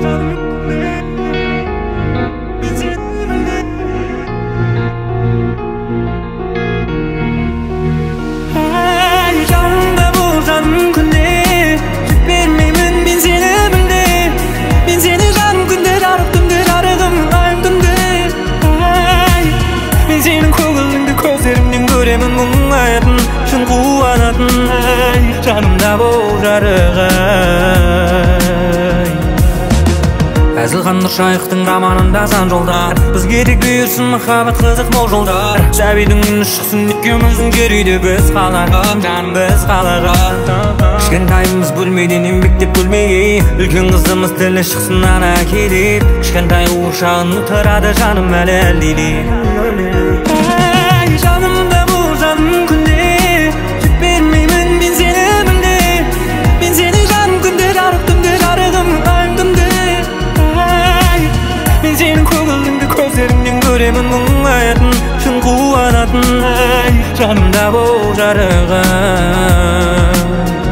Жанымда болжаным күнде жік бермеймін мен сені білде. Мен сені жаным күнде жарық түнде жарығым айым түнде. Мен сенің көңіліңді көздерімнен көремін мұңаятын шын қуанатын. Жанымда бол жарығым. Әзілхан Нұршайықтың романында сан жолдар, бізге де бұйырсын махаббат қызық мол жолдар. Сәбидің үні шықсын екеуміздің жер үйде біз қалаған, жаным біз қалаған. Кішкентайымыз бөлмеден еңбектеп бөлмеге, үлкен қызымыз тілі шықсын ана келіп. Кішкентай ошағын отырады жаным әлі әлдейлеп. Жанымда бұл жаным күнде жік бермеймін мен сені білде. Мен сені жаным күнде жарық түнде жарығым айым түнде. Мен сенің көңіліңді көздеріңнен көремін мұңаятын шын қуанатын. Жанымда бол жарығым.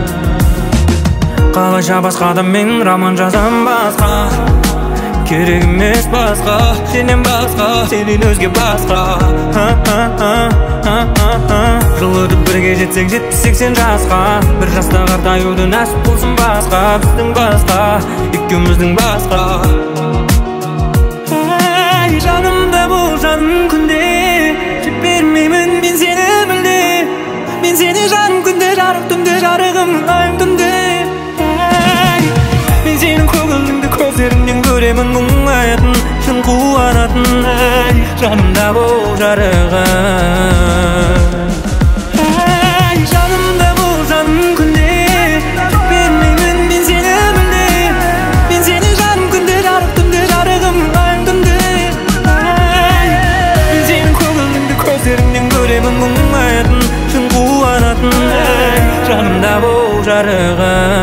Қалайша басқа адаммен роман жазам басқа, керек емес басқа, сенен басқа, сенен өзге басқа. Жыл өтіп бірге жетсек 70-80 жасқа, бір жаста қартаюды нәсіп болсын басқа, біздің басқа, екеуміздің басқа. Жанымда бол жаным күнде жік бермеймін мен сені білде. Мен сені жаным күнде жарық түнде жарығым айым түнде. Мен сенің көңіліңді көздеріңнен көремін мұңаятын шын қуанатын. Жанымда бол жарығым. Жанымда бол жаным күнде жік бермеймін мен сені білде. Мен сені жаным күнде жарық түнде жарығым айым түнде. Мен сенің көңіліңді көздеріңнен көремін мұңаятын шын қуанатын. Жанымда бол жарығым.